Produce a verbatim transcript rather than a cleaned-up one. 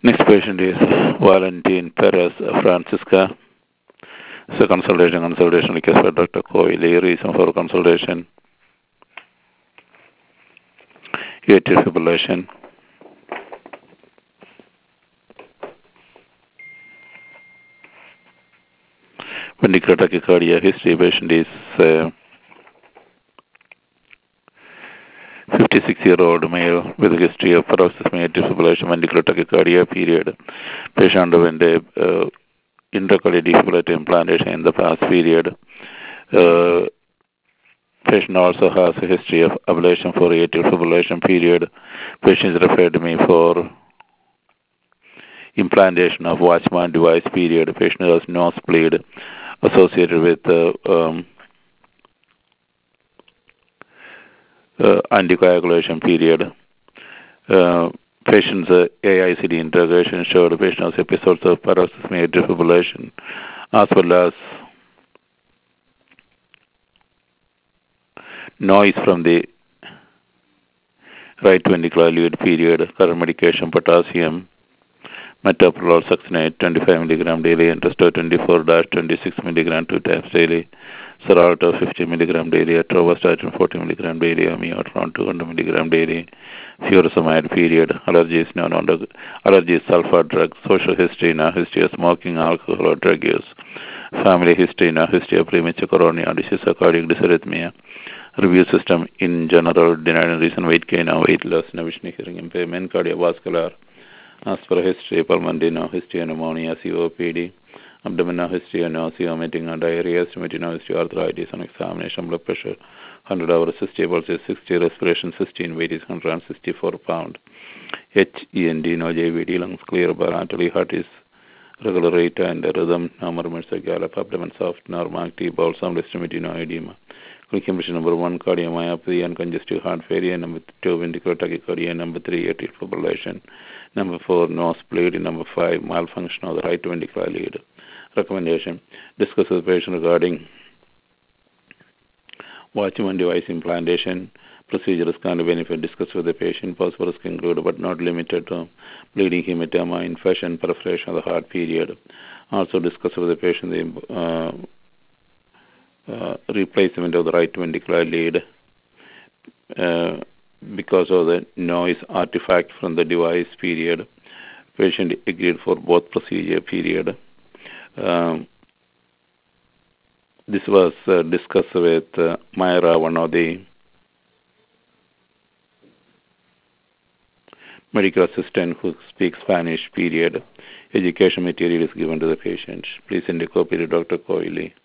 Next patient is Valentin Perez Francisca. So consultation, consultation request for Doctor Coyle. Reason for consultation: atrial fibrillation. Ventricular tachycardia. History: patient is uh, fifty-six-year-old male with a history of paroxysmal atrial fibrillation, ventricular tachycardia. Period. Patient underwent a uh, intracardiac defibrillator implantation in the past period. Uh, patient also has a history of ablation for atrial fibrillation. Period. Patient is referred to me for implantation of Watchman device. Period. Patient has nosebleed associated with uh, um, uh, anticoagulation. Period. Uh, patient's uh, A I C D interrogation showed the patient has episodes of paroxysmal atrial fibrillation as well as noise from the right ventricular lead. Period. Current medication: potassium metoprolol succinate twenty-five milligram daily, Entresto twenty-four to twenty-six milligram two times daily, Xarelto fifty milligram daily, atorvastatin forty milligram daily, amiodarone two hundred milligram daily, furosemide. Period. Allergies: no, no, allergies, sulfur drugs. Social history: no history of smoking, alcohol, or drug use. Family history: no history of premature coronary disease or cardiac dysarrhythmia. Review system in general: denied and recent weight gain, no weight loss, no vision, hearing impairment, cardiovascular. As per history: pulmonary, no history of pneumonia, C O P D. Abdominal history of nausea, vomiting, and diarrhea. Estimated no history of arthritis. On examination: blood pressure one hundred over sixty, pulse is sixty, respiration sixteen, weight is one hundred sixty-four pounds. H E N D, no J V D, lungs clear apparently, heart is regular rate and rhythm, no murmurs or gallop, abdomen soft, normal, active, bowel sound, estimated no edema. Clinical impression: number one, cardiomyopathy and congestive heart failure; number two, ventricular tachycardia; number three, atrial fibrillation; number four, nosebleed; number five, malfunction of the right ventricular lead. Recommendation: discuss with the patient regarding Watchman device implantation. Procedure is kind of benefit. Discuss with the patient. Possible risk include but not limited to bleeding, hematoma, infection, perforation of the heart. Period. Also discuss with the patient the uh, uh, replacement of the right ventricular lead uh, because of the noise artifact from the device. Period. Patient agreed for both procedure. Period. Um, this was uh, discussed with uh, Myra, one of the medical assistant who speaks Spanish. Period. Education material is given to the patient. Please send a copy to Doctor Coyle.